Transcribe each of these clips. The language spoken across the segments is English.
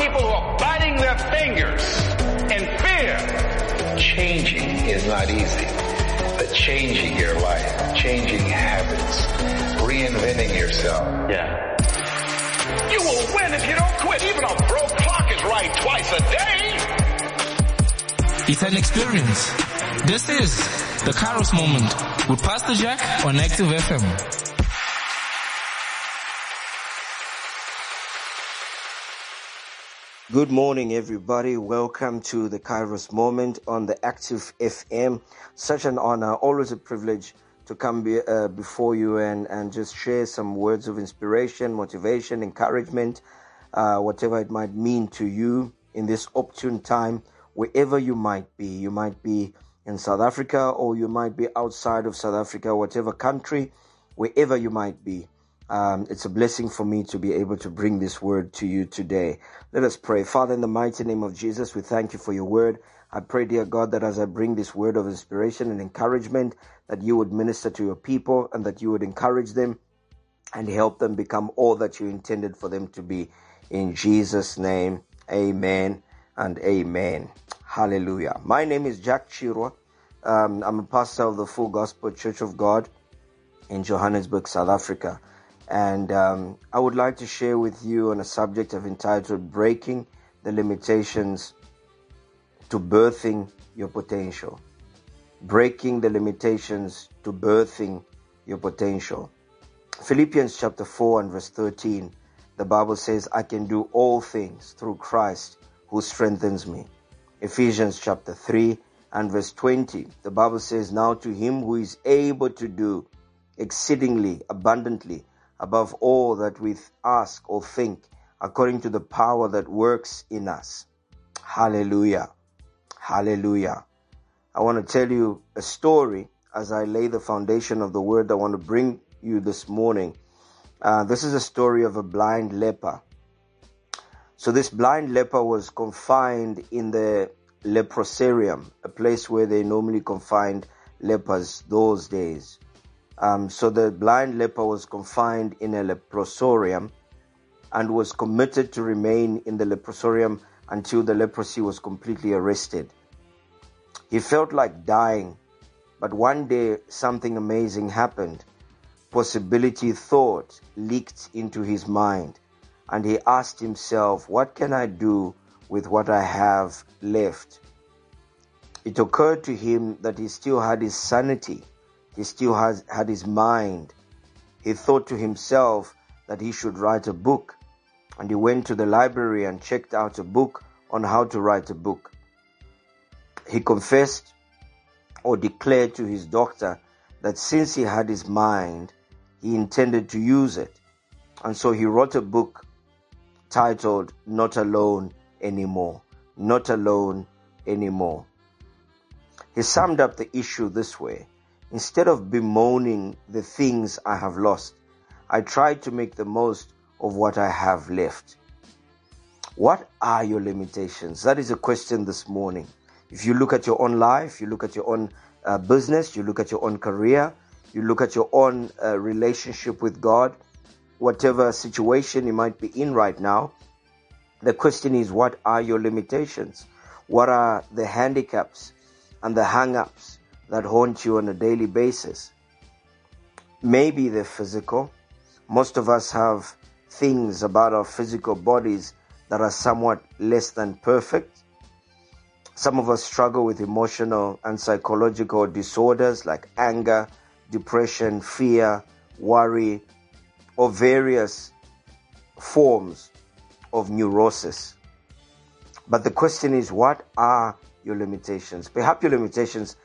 people who are biting their fingers in fear. Changing is not easy, but changing your life, changing habits, reinventing yourself. Yeah. You will win if you don't quit. Even a broke clock is right twice a day. It's an experience. This is the Kairos Moment with Pastor Jack on Active FM. Good morning, everybody. Welcome to the Kairos Moment on the Active FM. Such an honor, always a privilege to come before you and just share some words of inspiration, motivation, encouragement, whatever it might mean to you in this opportune time, wherever you might be. You might be in South Africa or you might be outside of South Africa, whatever country, wherever you might be. It's a blessing for me to be able to bring this word to you today. Let us pray. Father, in the mighty name of Jesus, we thank you for your word. I pray, dear God, that as I bring this word of inspiration and encouragement, that you would minister to your people and that you would encourage them and help them become all that you intended for them to be. In Jesus' name, amen and amen. Hallelujah. My name is Jack Chirwa. I'm a pastor of the Full Gospel Church of God in Johannesburg, South Africa. And I would like to share with you on a subject I've entitled Breaking the Limitations to Birthing Your Potential. Breaking the limitations to birthing your potential. Philippians chapter 4 and verse 13, the Bible says, I can do all things through Christ who strengthens me. Ephesians chapter 3 and verse 20, the Bible says, now to him who is able to do exceedingly abundantly above all that we ask or think, according to the power that works in us. Hallelujah. Hallelujah. I want to tell you a story as I lay the foundation of the word I want to bring you this morning. This is a story of a blind leper. So this blind leper was confined in the leprosarium, a place where they normally confined lepers those days. So the blind leper was confined in a leprosarium and was committed to remain in the leprosarium until the leprosy was completely arrested. He felt like dying, but one day something amazing happened. Possibility thought leaked into his mind, and he asked himself, what can I do with what I have left? It occurred to him that he still had his sanity. He still had his mind. He thought to himself that he should write a book, and he went to the library and checked out a book on how to write a book. He confessed or declared to his doctor that since he had his mind, he intended to use it. And so he wrote a book titled Not Alone Anymore. Not Alone Anymore. He summed up the issue this way. Instead of bemoaning the things I have lost, I try to make the most of what I have left. What are your limitations? That is a question this morning. If you look at your own life, you look at your own business, you look at your own career, you look at your own relationship with God, whatever situation you might be in right now, the question is, what are your limitations? What are the handicaps and the hang-ups that haunt you on a daily basis? Maybe they're physical. Most of us have things about our physical bodies that are somewhat less than perfect. Some of us struggle with emotional and psychological disorders like anger, depression, fear, worry, or various forms of neurosis. But the question is, what are your limitations? Perhaps your limitations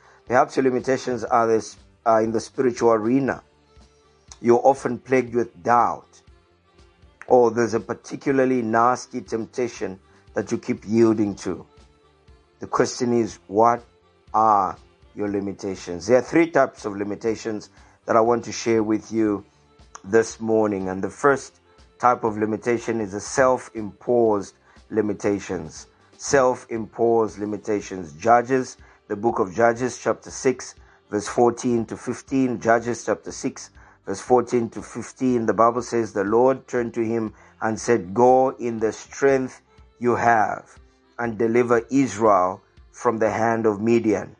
are in the spiritual arena. You're often plagued with doubt, or there's a particularly nasty temptation that you keep yielding to. The question is, what are your limitations? There are three types of limitations that I want to share with you this morning. And the first type of limitation is the self-imposed limitations. Self-imposed limitations. Judges, the book of Judges, chapter 6, verse 14 to 15. Judges, chapter 6, verse 14 to 15. The Bible says, the Lord turned to him and said, go in the strength you have, and deliver Israel from the hand of Midian.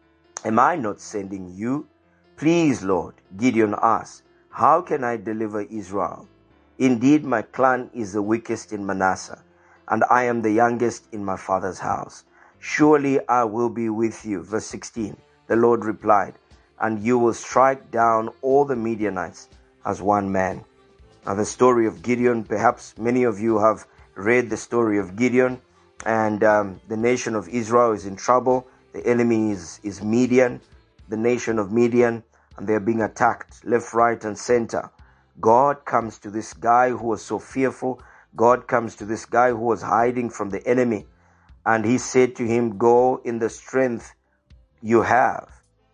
Am I not sending you? Please, Lord, Gideon asked, how can I deliver Israel? Indeed, my clan is the weakest in Manasseh, and I am the youngest in my father's house. Surely I will be with you. Verse 16, the Lord replied, and you will strike down all the Midianites as one man. Now the story of Gideon, perhaps many of you have read the story of Gideon, and the nation of Israel is in trouble. The enemy is Midian, the nation of Midian, and they're being attacked left, right, and center. God comes to this guy who was so fearful. God comes to this guy who was hiding from the enemy, and he said to him, go in the strength you have.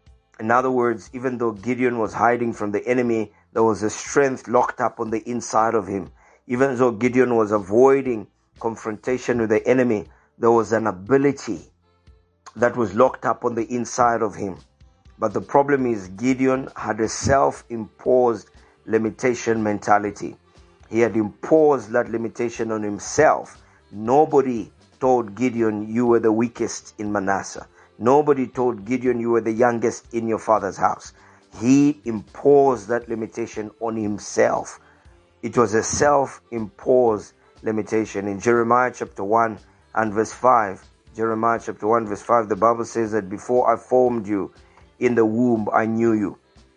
In other words, even though Gideon was hiding from the enemy, there was a strength locked up on the inside of him. Even though Gideon was avoiding confrontation with the enemy, there was an ability that was locked up on the inside of him. But the problem is Gideon had a self-imposed limitation mentality. He had imposed that limitation on himself. Nobody told Gideon, you were the weakest in Manasseh. Nobody told Gideon, you were the youngest in your father's house. He imposed that limitation on himself. It was a self-imposed limitation. In Jeremiah chapter 1 and verse 5, Jeremiah chapter 1 verse 5, the Bible says that before I formed you in the womb, I knew you.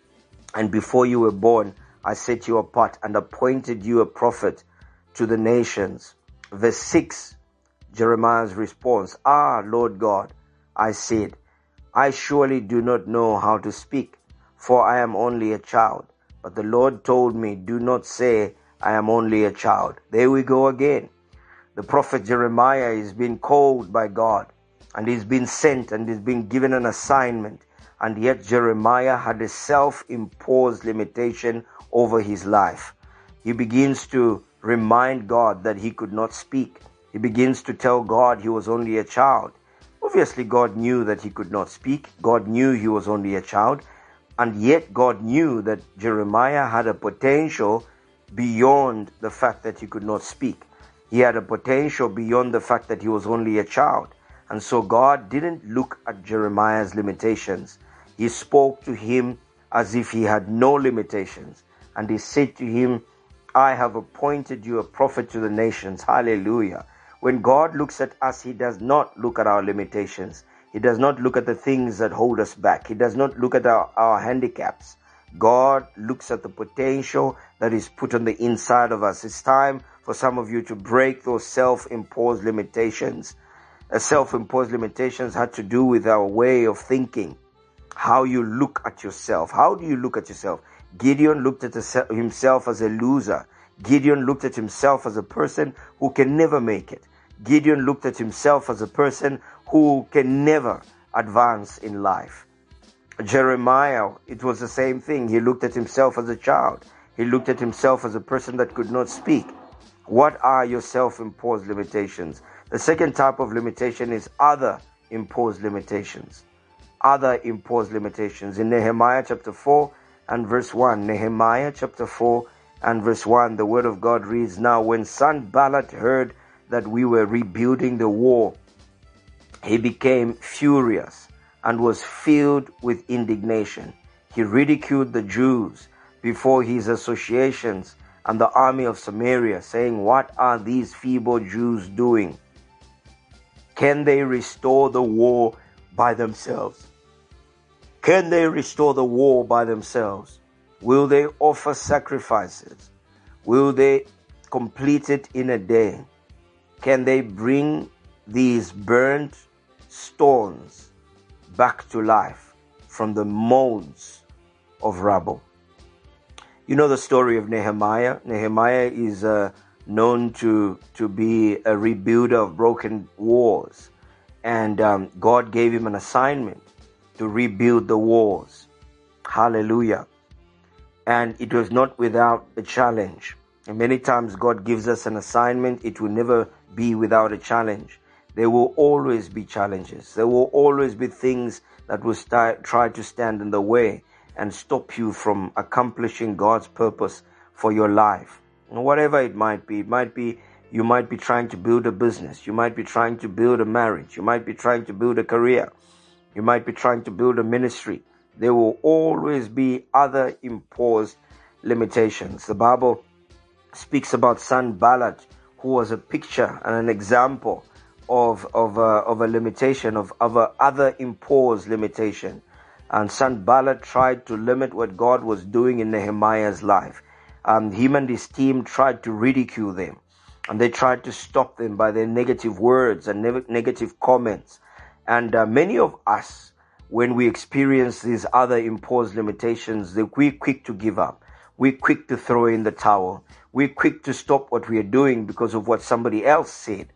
And before you were born, I set you apart and appointed you a prophet to the nations. Verse 6, Jeremiah's response, Lord God, I said, I surely do not know how to speak, for I am only a child. But the Lord told me, do not say, I am only a child. There we go again. The prophet Jeremiah is being called by God, and he's been sent, and he's been given an assignment. And yet Jeremiah had a self-imposed limitation over his life. He begins to remind God that he could not speak. He begins to tell God he was only a child. Obviously, God knew that he could not speak. God knew he was only a child. And yet God knew that Jeremiah had a potential beyond the fact that he could not speak. He had a potential beyond the fact that he was only a child. And so God didn't look at Jeremiah's limitations. He spoke to him as if he had no limitations. And he said to him, I have appointed you a prophet to the nations. Hallelujah. When God looks at us, he does not look at our limitations. He does not look at the things that hold us back. He does not look at our handicaps. God looks at the potential that is put on the inside of us. It's time for some of you to break those self-imposed limitations. Self-imposed limitations had to do with our way of thinking, how you look at yourself. How do you look at yourself? Gideon looked at himself as a loser. Gideon looked at himself as a person who can never make it. Gideon looked at himself as a person who can never advance in life. Jeremiah, it was the same thing. He looked at himself as a child. He looked at himself as a person that could not speak. What are your self-imposed limitations? The second type of limitation is other imposed limitations. Other imposed limitations. In Nehemiah chapter 4 and verse 1, Nehemiah chapter 4 and verse 1, the word of God reads, Now when Sanballat heard that we were rebuilding the wall, he became furious and was filled with indignation. He ridiculed the Jews before his associations and the army of Samaria, saying, What are these feeble Jews doing? Can they restore the wall by themselves? Can they restore the wall by themselves? Will they offer sacrifices? Will they complete it in a day? Can they bring these burnt stones back to life from the molds of rubble? You know the story of Nehemiah. Nehemiah is known to be a rebuilder of broken walls. And God gave him an assignment to rebuild the walls. Hallelujah. And it was not without a challenge. And many times God gives us an assignment, it will never be without a challenge. There will always be challenges. There will always be things that will try to stand in the way and stop you from accomplishing God's purpose for your life. And whatever it might be You might be trying to build a business. You might be trying to build a marriage. You might be trying to build a career. You might be trying to build a ministry. There will always be other imposed limitations. The Bible speaks about Sanballat, who was a picture and an example of a limitation, of other imposed limitation. And Sanballat tried to limit what God was doing in Nehemiah's life. Him and his team tried to ridicule them. And they tried to stop them by their negative words and negative comments. And many of us, when we experience these other imposed limitations, we're quick to give up. We're quick to throw in the towel. We're quick to stop what we are doing because of what somebody else said.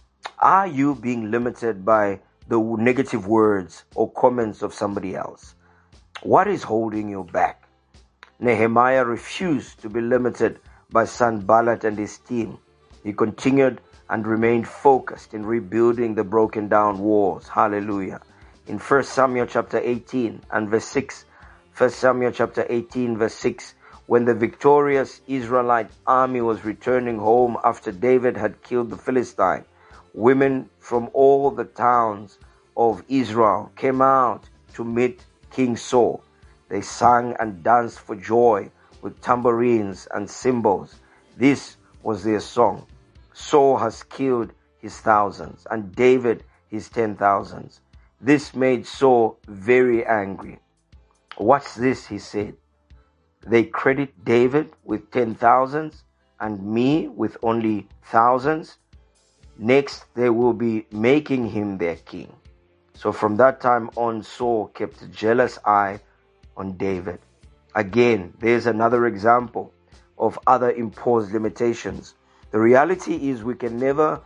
Are you being limited by the negative words or comments of somebody else? What is holding you back? Nehemiah refused to be limited by Sanballat and his team. He continued and remained focused in rebuilding the broken down walls. Hallelujah. In 1 Samuel chapter 18 and verse 6, 1 Samuel chapter 18 verse 6, when the victorious Israelite army was returning home after David had killed the Philistine, women from all the towns of Israel came out to meet King Saul. They sang and danced for joy with tambourines and cymbals. This was their song. Saul has killed his thousands and David his 10,000s. This made Saul very angry. What's this? He said. They credit David with 10,000s and me with only thousands. Next, they will be making him their king. So from that time on, Saul kept a jealous eye on David. Again, there's another example of other imposed limitations. The reality is we can never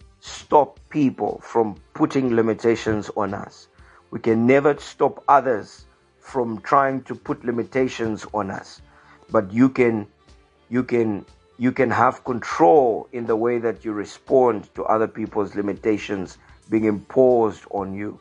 stop people from putting limitations on us. We can never stop others from trying to put limitations on us. But you can have control in the way that you respond to other people's limitations being imposed on you.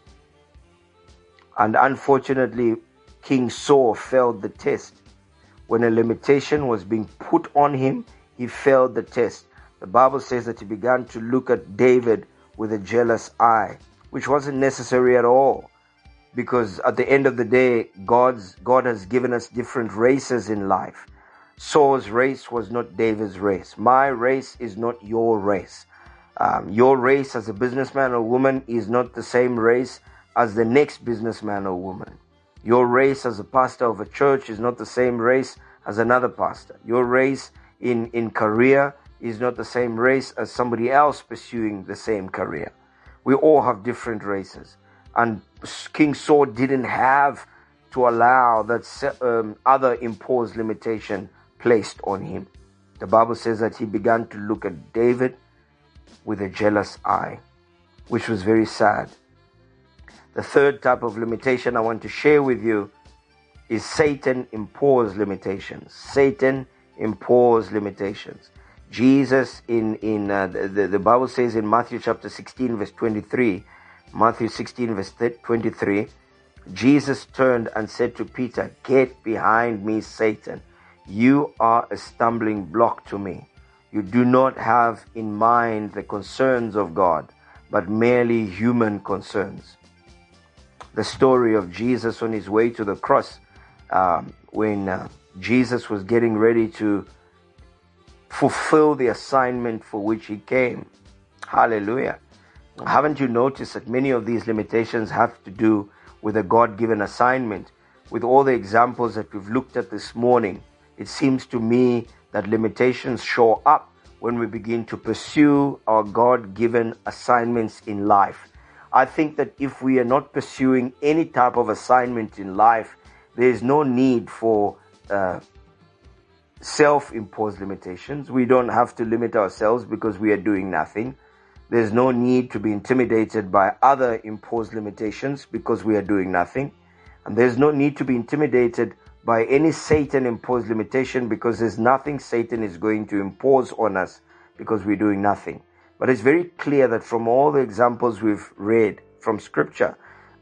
And unfortunately, King Saul failed the test. When a limitation was being put on him, he failed the test. The Bible says that he began to look at David with a jealous eye, which wasn't necessary at all. Because at the end of the day, God has given us different races in life. Saul's race was not David's race. My race is not your race. Your race as a businessman or woman is not the same race as the next businessman or woman. Your race as a pastor of a church is not the same race as another pastor. Your race in career is not the same race as somebody else pursuing the same career. We all have different races. And King Saul didn't have to allow that other imposed limitation placed on him. The Bible says that he began to look at David with a jealous eye, which was very sad. The third type of limitation I want to share with you is Satan imposed limitations. Satan imposed limitations. Jesus the Bible says in Matthew chapter 16 verse 23, Matthew 16 verse 23, Jesus turned and said to Peter, "Get behind me, Satan. You are a stumbling block to me. You do not have in mind the concerns of God, but merely human concerns." The story of Jesus on his way to the cross, when Jesus was getting ready to fulfill the assignment for which he came. Hallelujah. Haven't you noticed that many of these limitations have to do with a God-given assignment? With all the examples that we've looked at this morning, it seems to me that limitations show up when we begin to pursue our God-given assignments in life. I think that if we are not pursuing any type of assignment in life, there is no need for self-imposed limitations. We don't have to limit ourselves because we are doing nothing. There's no need to be intimidated by other imposed limitations because we are doing nothing. And there's no need to be intimidated by any Satan-imposed limitation because there's nothing Satan is going to impose on us because we're doing nothing. But it's very clear that from all the examples we've read from Scripture,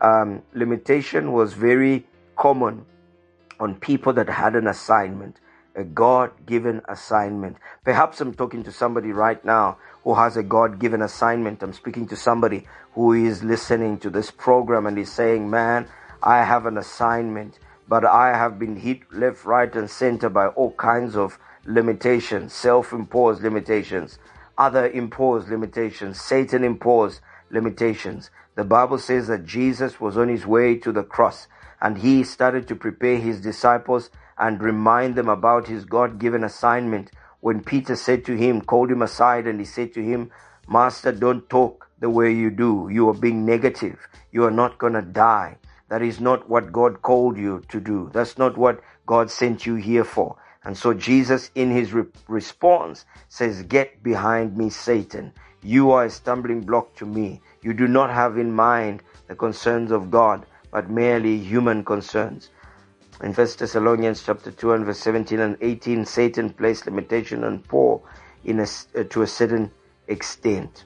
limitation was very common on people that had an assignment. a God-given assignment. Perhaps I'm talking to somebody right now who has a God-given assignment. I'm speaking to somebody who is listening to this program and is saying, man, I have an assignment, but I have been hit left, right, and center by all kinds of limitations, self-imposed limitations, other imposed limitations, Satan-imposed limitations. The Bible says that Jesus was on his way to the cross, and he started to prepare his disciples and remind them about his God-given assignment. When Peter said to him, called him aside, and he said to him, Master, don't talk the way you do. You are being negative. You are not going to die. That is not what God called you to do. That's not what God sent you here for. And so Jesus, in his response, says, get behind me, Satan. You are a stumbling block to me. You do not have in mind the concerns of God, but merely human concerns. In 1 Thessalonians chapter 2 and verse 17 and 18, Satan placed limitation on Paul to a certain extent.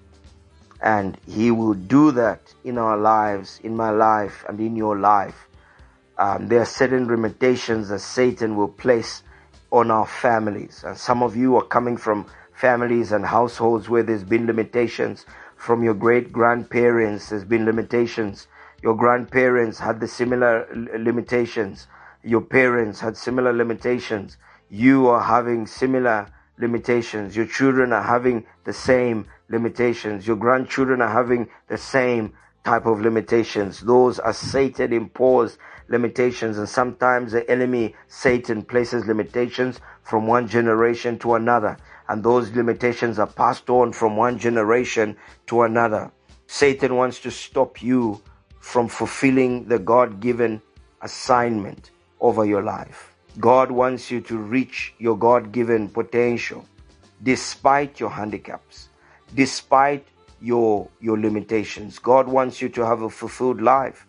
And he will do that in our lives, in my life and in your life. There are certain limitations that Satan will place on our families. And some of you are coming from families and households where there's been limitations. From your great-grandparents, there's been limitations. Your grandparents had the similar limitations. Your parents had similar limitations. You are having similar limitations. Your children are having the same limitations. Your grandchildren are having the same type of limitations. Those are Satan-imposed limitations, and sometimes the enemy, Satan, places limitations from one generation to another, and those limitations are passed on from one generation to another. Satan wants to stop you from fulfilling the God-given assignment over your life. God wants you to reach your God-given potential despite your handicaps, despite your limitations. God wants you to have a fulfilled life.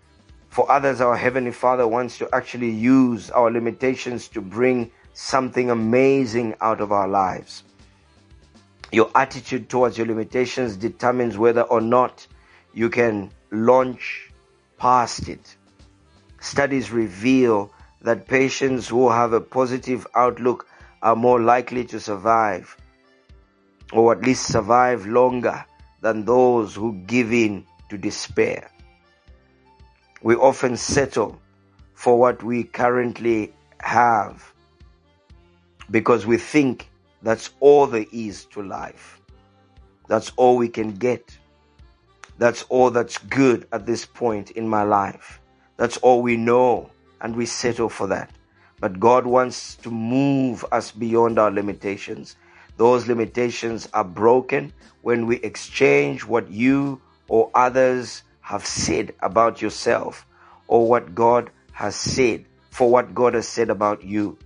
For others, our Heavenly Father wants to actually use our limitations to bring something amazing out of our lives. Your attitude towards your limitations determines whether or not you can launch past it. Studies reveal that patients who have a positive outlook are more likely to survive, or at least survive longer than those who give in to despair. We often settle for what we currently have because we think that's all there is to life. That's all we can get. That's all that's good at this point in my life. That's all we know, and we settle for that. But God wants to move us beyond our limitations. Those limitations are broken when we exchange what you or others have said about yourself, or what God has said, for what God has said about you.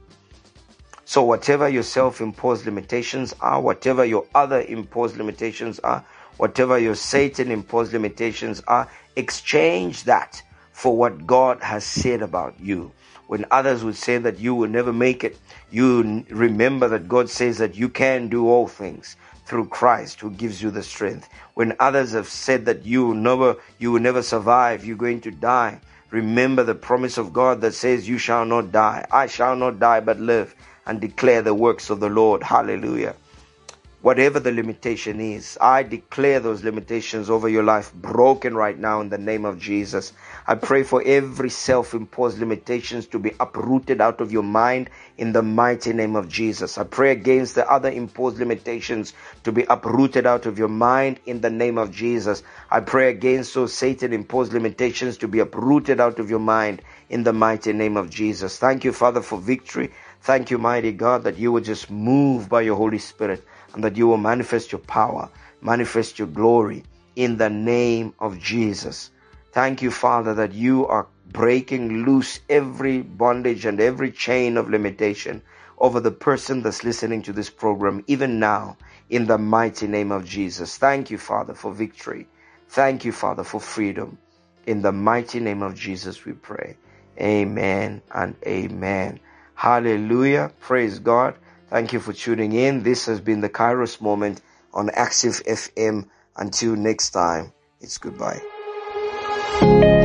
So whatever your self-imposed limitations are, whatever your other imposed limitations are, whatever your Satan-imposed limitations are, exchange that for what God has said about you. When others would say that you will never make it, you remember that God says that you can do all things through Christ who gives you the strength. When others have said that you will never survive, you're going to die, remember the promise of God that says you shall not die. I shall not die but live and declare the works of the Lord. Hallelujah. Whatever the limitation is, I declare those limitations over your life broken right now in the name of Jesus. I pray for every self-imposed limitations to be uprooted out of your mind in the mighty name of Jesus. I pray against the other imposed limitations to be uprooted out of your mind in the name of Jesus. I pray against those Satan-imposed limitations to be uprooted out of your mind in the mighty name of Jesus. Thank you, Father, for victory. Thank you, mighty God, that you will just move by your Holy Spirit, and that you will manifest your power, manifest your glory in the name of Jesus. Thank you, Father, that you are breaking loose every bondage and every chain of limitation over the person that's listening to this program, even now, in the mighty name of Jesus. Thank you, Father, for victory. Thank you, Father, for freedom. In the mighty name of Jesus, we pray. Amen and amen. Hallelujah. Praise God. Thank you for tuning in. This has been the Kairos Moment on Active FM. Until next time, it's goodbye.